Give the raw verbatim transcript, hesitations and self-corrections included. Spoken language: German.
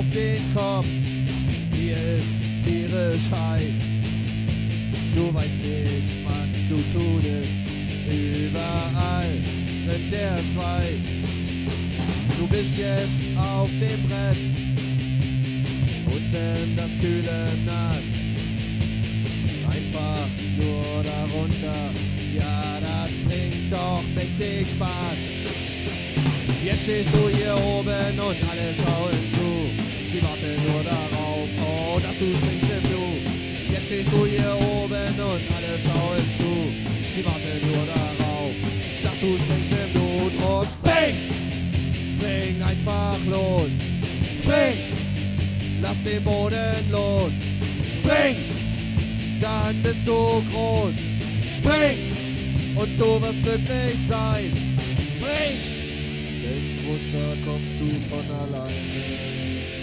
auf den Kopf. Hier ist tierisch heiß. Du weißt nicht, was zu tun ist. Überall rennt der Schweiß. Du bist jetzt auf dem Brett. Unten das kühle Nass. Einfach nur darunter. Ja, das bringt doch richtig Spaß. Jetzt stehst du hier oben und alle schauen zu. Sie warten nur darauf, oh, dass du springst im Blut. Jetzt stehst du hier oben und alle schauen zu. Sie warten nur darauf, dass du springst im Blut. Und spring! Spring einfach los. Spring! Lass den Boden los. Spring! Dann bist du groß. Spring! Und du wirst glücklich sein. Spring! Denn runter kommst du von alleine.